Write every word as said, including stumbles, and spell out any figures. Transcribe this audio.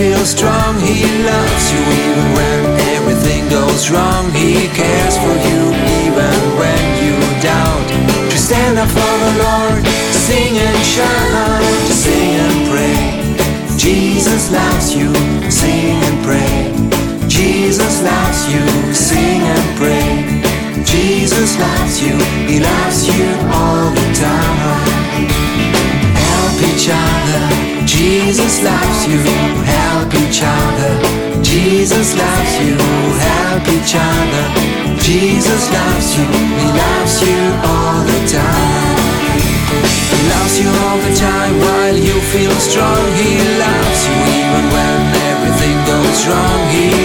feel strong, He loves you even when everything goes wrong. He cares for you even when you doubt. To stand up for the Lord, to sing and shout, to sing and pray. Jesus loves you, sing and pray. Jesus loves you, sing and pray. Jesus loves you, He loves you all the time. Help each other, Jesus loves you. Help each other, Jesus loves you. Help each other, Jesus loves you. He loves you all the time. He loves you all the time while you feel strong. He loves you even when everything goes wrong. He